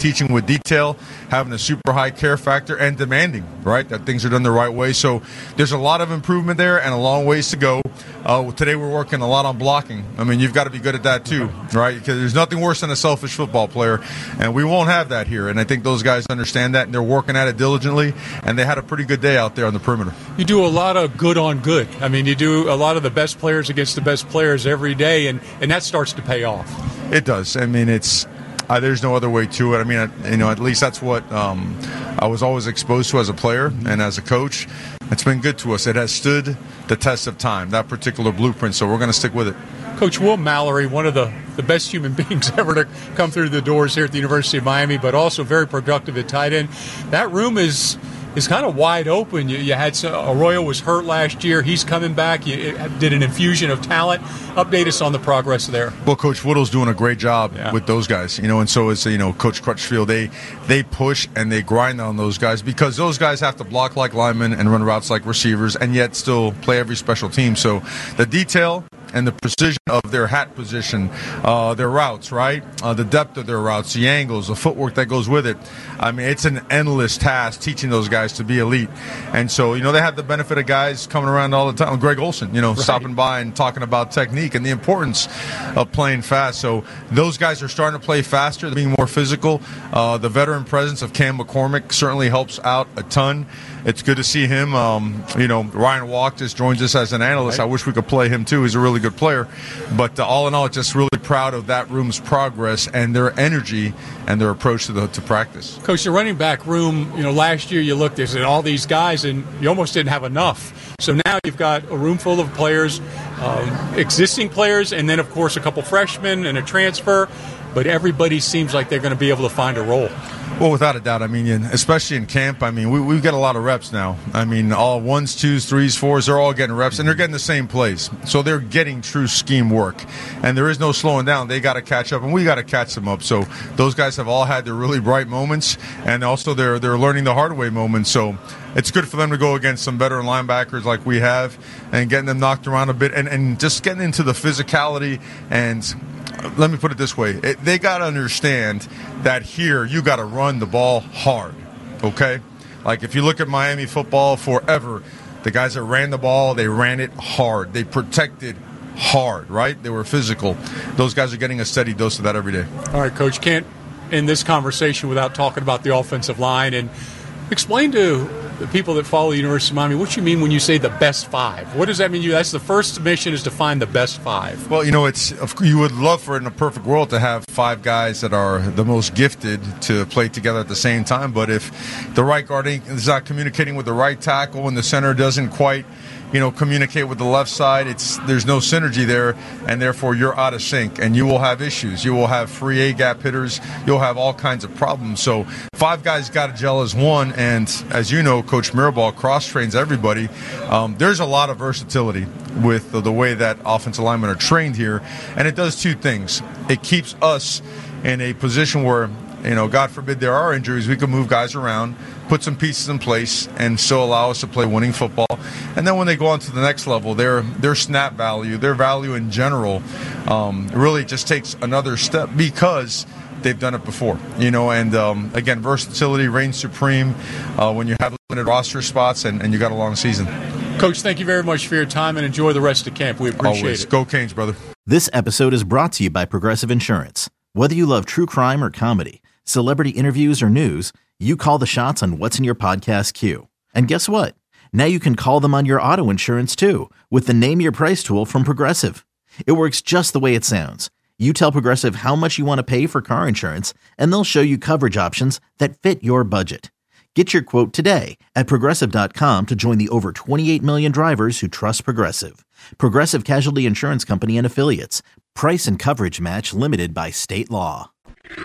teaching with detail, having a super high care factor, and demanding, right, that things are done the right way. So there's a lot of improvement there and a long ways to go. Uh, today we're working a lot on blocking. I mean, you've got to be good at that too, right? Because there's nothing worse than a selfish football player, and we won't have that here. And I think those guys understand that, and they're working at it diligently, and they had a pretty good day out there on the perimeter. You do a lot of good on good. I mean, you do a lot of the best players against the best players every day, and, and that starts to pay off. It does. I mean, it's uh, there's no other way to it. I mean, uh, you know, at least that's what um, I was always exposed to as a player and as a coach. It's been good to us. It has stood the test of time, that particular blueprint, so we're going to stick with it. Coach Will Mallory, one of the, the best human beings ever to come through the doors here at the University of Miami, but also very productive at tight end. That room is is kind of wide open. You, you had some, Arroyo was hurt last year. He's coming back. You did an infusion of talent. Update us on the progress there. Well, Coach Whittle's doing a great job yeah. with those guys, you know, and so is, you know, Coach Crutchfield. They they push and they grind on those guys because those guys have to block like linemen and run routes like receivers and yet still play every special team. So the detail and the precision of their hat position, uh, their routes, right? Uh, the depth of their routes, the angles, the footwork that goes with it. I mean, it's an endless task teaching those guys to be elite. And so, you know, they have the benefit of guys coming around all the time. Greg Olsen, you know, right. stopping by and talking about technique and the importance of playing fast. So those guys are starting to play faster, they're being more physical. Uh, the veteran presence of Cam McCormick certainly helps out a ton. It's good to see him. Um, you know, Ryan Walk just joins us as an analyst. Right. I wish we could play him too. He's a really good player. But uh, all in all, just really proud of that room's progress and their energy and their approach to the to practice. Coach, the running back room, you know, last year you looked at all these guys and you almost didn't have enough. So now you've got a room full of players, um, existing players, and then, of course, a couple freshmen and a transfer. But everybody seems like they're going to be able to find a role. Well, without a doubt. I mean, especially in camp, I mean, we, we've got a lot of reps now. I mean, all ones, twos, threes, fours, they're all getting reps, and they're getting the same plays. So they're getting true scheme work. And there is no slowing down. They got to catch up, and we got to catch them up. So those guys have all had their really bright moments, and also they're, they're learning the hard way moments. So it's good for them to go against some veteran linebackers like we have and getting them knocked around a bit and, and just getting into the physicality. And let me put it this way. It, they got to understand that here you got to run the ball hard, okay? Like if you look at Miami football forever, the guys that ran the ball, they ran it hard. They protected hard, right? They were physical. Those guys are getting a steady dose of that every day. All right, Coach, can't end this conversation without talking about the offensive line. And explain to the people that follow the University of Miami what you mean when you say the best five. What does that mean? You That's the first mission, is to find the best five. Well, you know, it's you would love for it in a perfect world to have five guys that are the most gifted to play together at the same time. But if the right guard is not communicating with the right tackle and the center doesn't quite, you know, communicate with the left side, it's there's no synergy there, and therefore you're out of sync, and you will have issues. You will have free A-gap hitters. You'll have all kinds of problems. So five guys got to gel as one, and as you know, Coach Mirabal cross-trains everybody. Um, there's a lot of versatility with the, the way that offensive linemen are trained here, and it does two things. It keeps us in a position where, you know, God forbid there are injuries, we can move guys around, put some pieces in place, and still allow us to play winning football. And then when they go on to the next level, their their snap value, their value in general, um, really just takes another step because they've done it before. You know, and um, again, versatility reigns supreme uh, when you have limited roster spots and, and you got a long season. Coach, thank you very much for your time, and enjoy the rest of camp. We appreciate Always. it. Go Canes, brother. This episode is brought to you by Progressive Insurance. Whether you love true crime or comedy, celebrity interviews or news, you call the shots on what's in your podcast queue. And guess what? Now you can call them on your auto insurance too with the Name Your Price tool from Progressive. It works just the way it sounds. You tell Progressive how much you want to pay for car insurance, and they'll show you coverage options that fit your budget. Get your quote today at Progressive dot com to join the over twenty-eight million drivers who trust Progressive. Progressive Casualty Insurance Company and Affiliates. Price and coverage match limited by state law.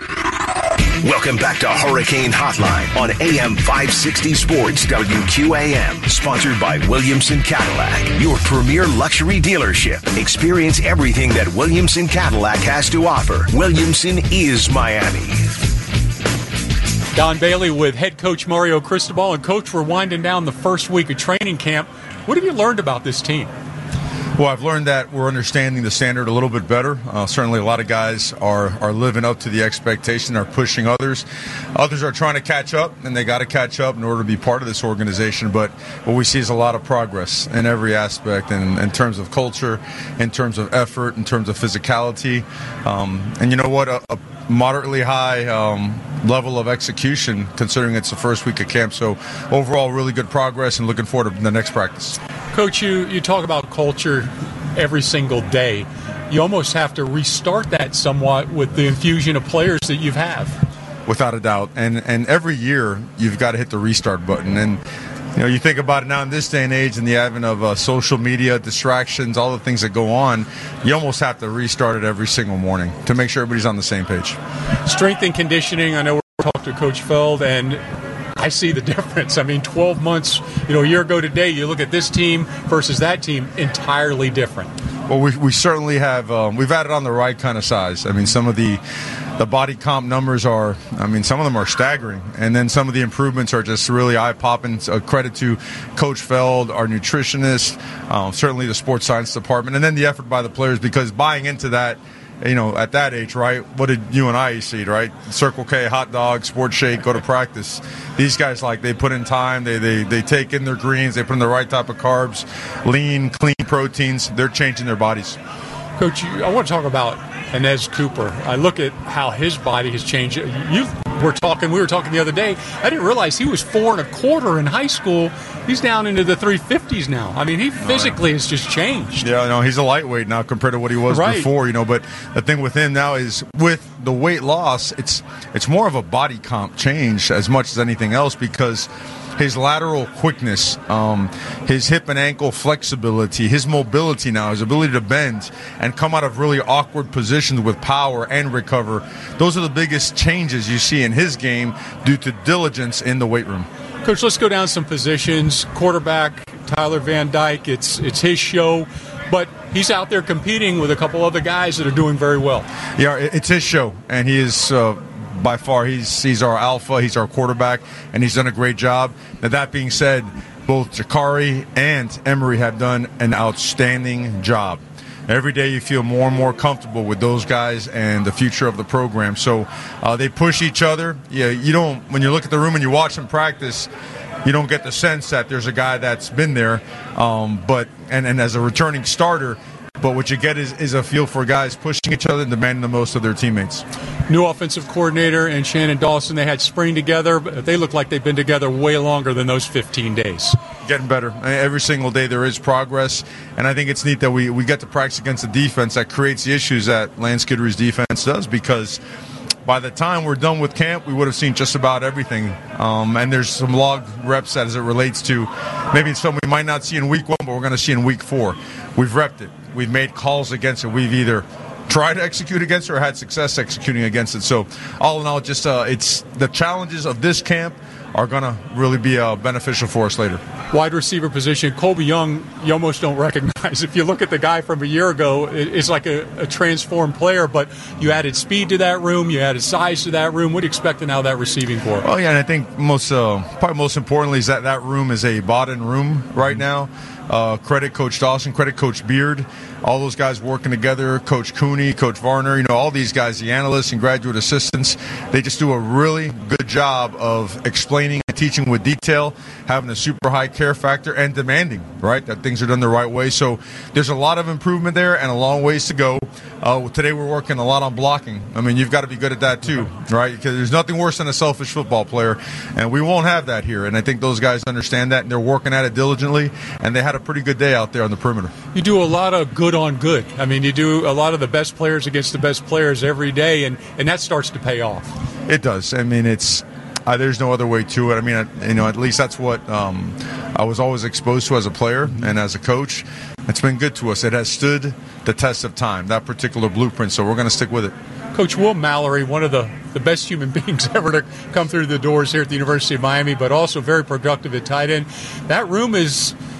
Welcome back to Hurricane Hotline on A M five sixty Sports W Q A M. Sponsored by Williamson Cadillac, your premier luxury dealership. Experience everything that Williamson Cadillac has to offer. Williamson is Miami. Don Bailey with head coach Mario Cristobal. And, Coach, we're winding down the first week of training camp. What have you learned about this team? Well, I've learned that we're understanding the standard a little bit better. Uh, certainly a lot of guys are, are living up to the expectation, are pushing others. Others are trying to catch up, and they got to catch up in order to be part of this organization. But what we see is a lot of progress in every aspect, in, in terms of culture, in terms of effort, in terms of physicality. Um, and you know what? A, a moderately high um, level of execution, considering it's the first week of camp. So overall, really good progress, and looking forward to the next practice. Coach, you, you talk about culture every single day. You almost have to restart that somewhat with the infusion of players that you have. Without a doubt. And and every year you've got to hit the restart button. And you know, you think about it now in this day and age, in the advent of uh, social media, distractions, all the things that go on, you almost have to restart it every single morning to make sure everybody's on the same page. Strength and conditioning, I know we're talking to Coach Feld, and I see the difference. I mean, twelve months, you know, a year ago today, you look at this team versus that team, entirely different. Well, we, we certainly have, um, we've added on the right kind of size. I mean, some of the the body comp numbers are, I mean, some of them are staggering. And then some of the improvements are just really eye-popping. So credit to Coach Feld, our nutritionist, um, certainly the sports science department, and then the effort by the players, because buying into that, you know, at that age, right, what did you and I see, right? Circle K, hot dog, sports shake, go to practice. These guys, like, they put in time, they, they, they take in their greens, they put in the right type of carbs, lean, clean proteins. They're changing their bodies. Coach, I want to talk about Inez Cooper. I look at how his body has changed. You were talking, we were talking the other day. I didn't realize he was four and a quarter in high school. He's down into the three fifties now. I mean, he physically has just changed. Yeah, no, he's a lightweight now compared to what he was right. before, you know. But the thing with him now is, with the weight loss, it's it's more of a body comp change as much as anything else, because his lateral quickness, um, his hip and ankle flexibility, his mobility now, his ability to bend and come out of really awkward positions with power and recover. Those are the biggest changes you see in his game due to diligence in the weight room. Coach, let's go down some positions. Quarterback, Tyler Van Dyke, it's it's his show, but he's out there competing with a couple other guys that are doing very well. Yeah, it's his show, and he is uh, by far, he's he's our alpha, he's our quarterback, and he's done a great job. Now, that being said, both Jakari and Emery have done an outstanding job. Every day you feel more and more comfortable with those guys and the future of the program. So uh, they push each other. Yeah, you don't, when you look at the room and you watch them practice, you don't get the sense that there's a guy that's been there, um, but and, and as a returning starter. But what you get is, is a feel for guys pushing each other and demanding the most of their teammates. New offensive coordinator and Shannon Dawson, they had spring together, but they look like they've been together way longer than those fifteen days. Getting better. Every single day there is progress, and I think it's neat that we, we get to practice against a defense that creates the issues that Lance Guidry's defense does, because by the time we're done with camp, we would have seen just about everything. Um, and there's some logged reps as it relates to maybe some we might not see in week one, but we're going to see in week four. We've repped it. We've made calls against it. We've either tried to execute against it or had success executing against it. So all in all, just uh, it's the challenges of this camp are going to really be uh, beneficial for us later. Wide receiver position, Colby Young, you almost don't recognize. If you look at the guy from a year ago, it's like a, a transformed player, but you added speed to that room, you added size to that room. What do you expect now that receiving core? Oh, yeah, and I think most, uh, probably most importantly is that that room is a bought-in room right now. Uh, credit Coach Dawson, credit Coach Beard, all those guys working together, Coach Cooney, Coach Varner, you know, all these guys, the analysts and graduate assistants, they just do a really good job of explaining and teaching with detail, having a super high care factor, and demanding, right, that things are done the right way. So there's a lot of improvement there and a long ways to go. Uh, today we're working a lot on blocking. I mean, you've got to be good at that too, right? Because there's nothing worse than a selfish football player, and we won't have that here. And I think those guys understand that, and they're working at it diligently, and they had a pretty good day out there on the perimeter. You do a lot of good on good. I mean, you do a lot of the best players against the best players every day, and, and that starts to pay off. It does. I mean, it's uh, there's no other way to it. I mean, you know, at least that's what um, I was always exposed to as a player and as a coach. It's been good to us. It has stood the test of time, that particular blueprint, so we're going to stick with it. Coach Will Mallory, one of the, the best human beings ever to come through the doors here at the University of Miami, but also very productive at tight end. That room is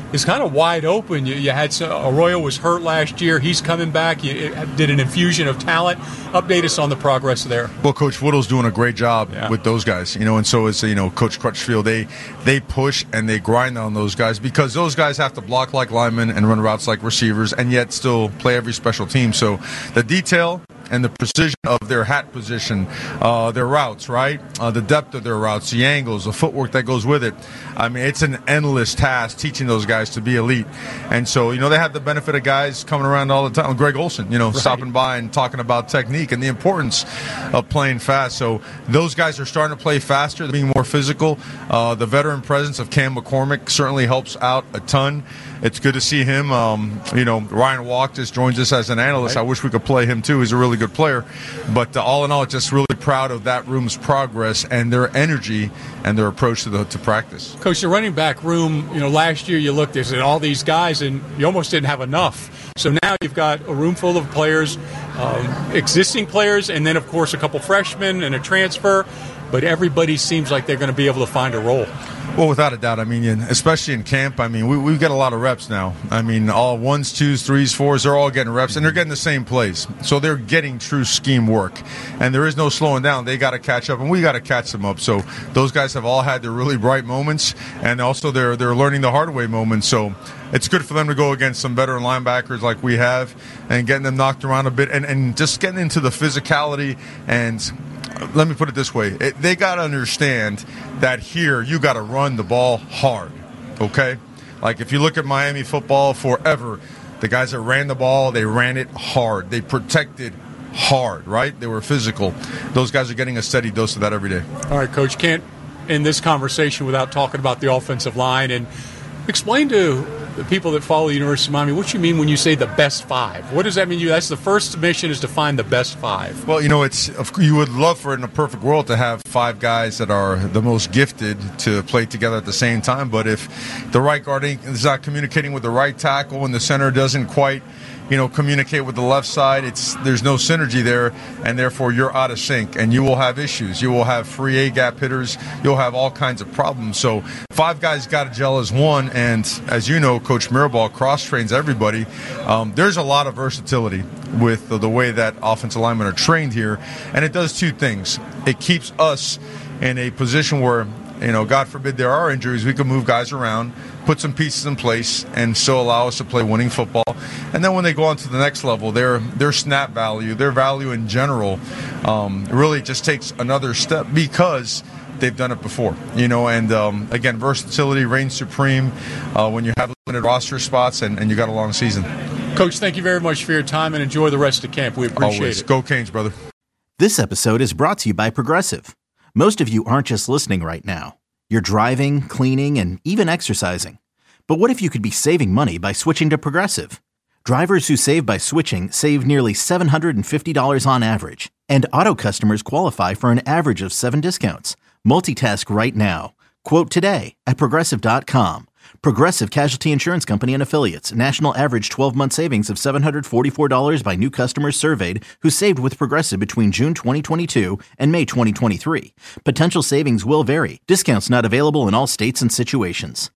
is kind of wide open. You, you had some, Arroyo was hurt last year. He's coming back. You did an infusion of talent. Update us on the progress there. Well, Coach Whittle's doing a great job yeah. with those guys, you know, and so is, you know, Coach Crutchfield. They they push and they grind on those guys because those guys have to block like linemen and run routes like receivers and yet still play every special team. So the detail and the precision of their hat position, uh, their routes, right? Uh, the depth of their routes, the angles, the footwork that goes with it. I mean, it's an endless task teaching those guys to be elite. And so, you know, they have the benefit of guys coming around all the time. Greg Olsen, you know, right. stopping by and talking about technique and the importance of playing fast. So those guys are starting to play faster, being more physical. Uh, the veteran presence of Cam McCormick certainly helps out a ton. It's good to see him. Um, you know, Ryan Walk just joins us as an analyst. I wish we could play him too. He's a really good player. But uh, all in all, just really proud of that room's progress and their energy and their approach to the to practice. Coach, the running back room, you know, last year you looked at all these guys and you almost didn't have enough. So now you've got a room full of players, um, existing players, and then, of course, a couple freshmen and a transfer. But everybody seems like they're going to be able to find a role. Well, without a doubt. I mean, especially in camp, I mean, we, we've got a lot of reps now. I mean, all ones, twos, threes, fours, they're all getting reps, and they're getting the same plays. So they're getting true scheme work. And there is no slowing down. They got to catch up, and we got to catch them up. So those guys have all had their really bright moments, and also they're, they're learning the hard way moments. So it's good for them to go against some veteran linebackers like we have and getting them knocked around a bit and, and just getting into the physicality and – let me put it this way. It, they got to understand that here you got to run the ball hard, okay? Like if you look at Miami football forever, the guys that ran the ball, they ran it hard. They protected hard, right? They were physical. Those guys are getting a steady dose of that every day. All right, Coach, can't end this conversation without talking about the offensive line. And explain to the people that follow the University of Miami what you mean when you say the best five. What does that mean? You that's the first mission is to find the best five. Well, you know, it's you would love for it in a perfect world to have five guys that are the most gifted to play together at the same time. But if the right guard is not communicating with the right tackle and the center doesn't quite, you know, communicate with the left side, it's there's no synergy there, and therefore you're out of sync, and you will have issues. You will have free A-gap hitters. You'll have all kinds of problems. So five guys got to gel as one, and as you know, Coach Mirabal cross-trains everybody. Um, there's a lot of versatility with the, the way that offensive linemen are trained here, and it does two things. It keeps us in a position where, you know, God forbid there are injuries, we can move guys around, put some pieces in place, and still allow us to play winning football. And then when they go on to the next level, their their snap value, their value in general, um, really just takes another step because they've done it before. You know, and um, again, versatility reigns supreme uh, when you have limited roster spots and, and you got a long season. Coach, thank you very much for your time and enjoy the rest of camp. We appreciate Always. it. Go Canes, brother. This episode is brought to you by Progressive. Most of you aren't just listening right now. You're driving, cleaning, and even exercising. But what if you could be saving money by switching to Progressive? Drivers who save by switching save nearly seven hundred fifty dollars on average. And auto customers qualify for an average of seven discounts. Multitask right now. Quote today at Progressive dot com. Progressive Casualty Insurance Company and Affiliates. National average twelve-month savings of seven hundred forty-four dollars by new customers surveyed who saved with Progressive between June twenty twenty-two and May twenty twenty-three. Potential savings will vary. Discounts not available in all states and situations.